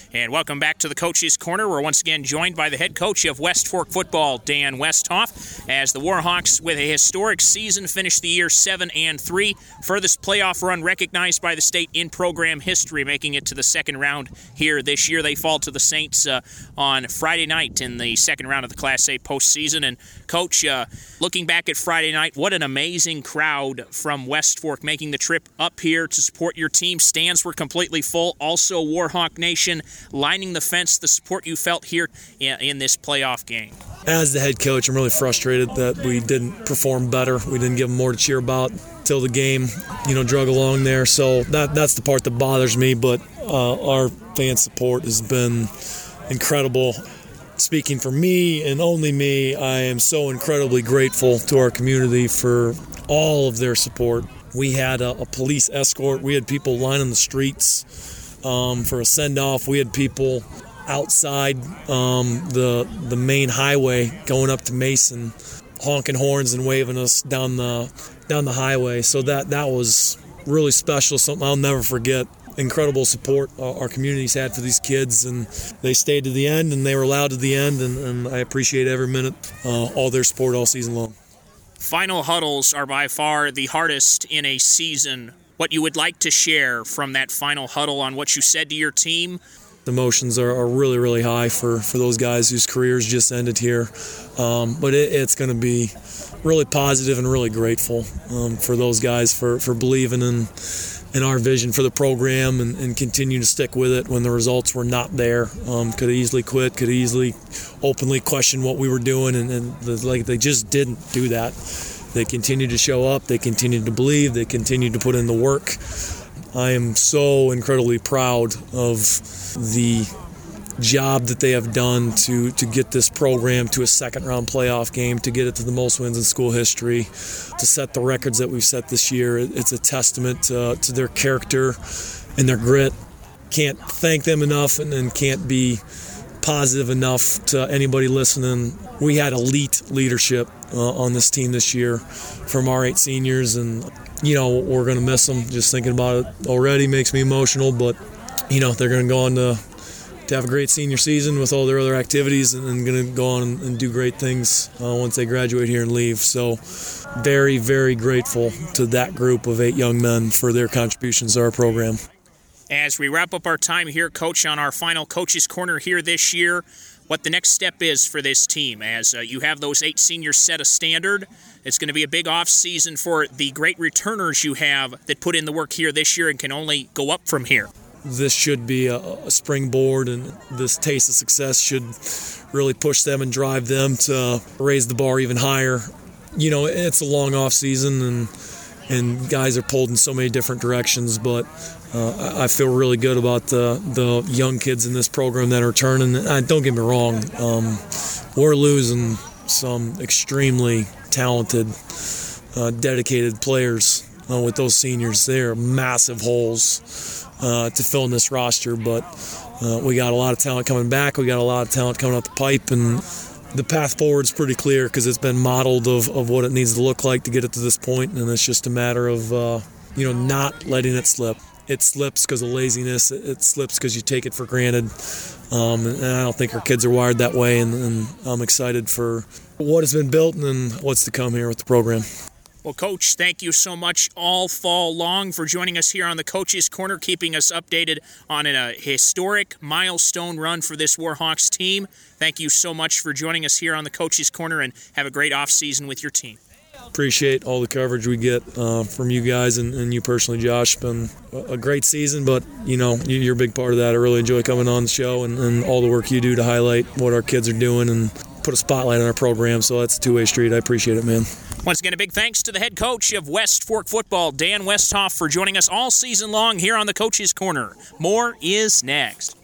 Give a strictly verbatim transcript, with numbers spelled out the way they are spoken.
And welcome back to the Coach's Corner. We're once again joined by the head coach of West Fork football, Dan Westhoff, as the Warhawks, with a historic season, finished the year seven and three, furthest playoff run recognized by the state in program history, making it to the second round here this year. They fall to the Saints uh, on Friday night in the second round of the Class A postseason. And Coach, uh, looking back at Friday night, what an amazing crowd from West Fork making the trip up here to support your team. Stands were completely full. Also, Warhawk Nation lining the fence, the support you felt here in, in this playoff game. As the head coach, I'm really frustrated that we didn't perform better. We didn't give them more to cheer about till the game, you know, drug along there. So that that's the part that bothers me. But uh, our fan support has been incredible. Speaking for me and only me, I am so incredibly grateful to our community for all of their support. We had a, a police escort. We had people lining the streets um, for a send-off. We had people outside um, the the main highway going up to Mason, honking horns and waving us down the down the highway. So that that was really special. Something I'll never forget. Incredible support our communities had for these kids, and they stayed to the end, and they were allowed to the end, and, and I appreciate every minute, uh, all their support all season long. Final huddles are by far the hardest in a season. What you would like to share from that final huddle on what you said to your team? Emotions are, are really, really high for, for those guys whose careers just ended here. Um, but it, it's going to be really positive and really grateful um, for those guys for, for believing in in our vision for the program and, and continue to stick with it when the results were not there. Um, could have easily quit, could have easily openly questioned what we were doing, and, and the, like they just didn't do that. They continued to show up, they continued to believe, they continued to put in the work. I am so incredibly proud of the job that they have done to to get this program to a second round playoff game, to get it to the most wins in school history, to set the records that we've set this year. It's a testament uh, to their character and their grit. Can't thank them enough, and, and can't be positive enough to anybody listening. We had elite leadership uh, on this team this year from our eight seniors, and you know we're going to miss them. Just thinking about it already makes me emotional, but you know they're going to go on to to have a great senior season with all their other activities, and, and going to go on and do great things uh, once they graduate here and leave. So very, very grateful to that group of eight young men for their contributions to our program. As we wrap up our time here, Coach, on our final Coach's Corner here this year, what the next step is for this team as uh, you have those eight seniors set a standard. It's going to be a big off season for the great returners you have that put in the work here this year and can only go up from here. This should be a, a springboard, and this taste of success should really push them and drive them to raise the bar even higher. You know, it's a long off season, and and guys are pulled in so many different directions, but uh, I feel really good about the the young kids in this program that are turning. Uh, don't get me wrong, um, we're losing some extremely talented, uh, dedicated players uh, with those seniors. They're massive holes Uh, to fill in this roster, but uh, we got a lot of talent coming back. We got a lot of talent coming up the pipe, and the path forward is pretty clear because it's been modeled of, of what it needs to look like to get it to this point, and it's just a matter of uh, you know not letting it slip. It slips because of laziness. It, it slips because you take it for granted, um, and, and I don't think our kids are wired that way, and, and I'm excited for what has been built and what's to come here with the program. Well, Coach, thank you so much all fall long for joining us here on the Coach's Corner, keeping us updated on a historic milestone run for this Warhawks team. Thank you so much for joining us here on the Coach's Corner, and have a great offseason with your team. Appreciate all the coverage we get uh, from you guys and, and you personally, Josh. It's been a great season, but, you know, you're a big part of that. I really enjoy coming on the show and, and all the work you do to highlight what our kids are doing and put a spotlight on our program, so that's a two-way street. I appreciate it, man. Once again, a big thanks to the head coach of West Fork football, Dan Westhoff, for joining us all season long here on the Coach's Corner. More is next.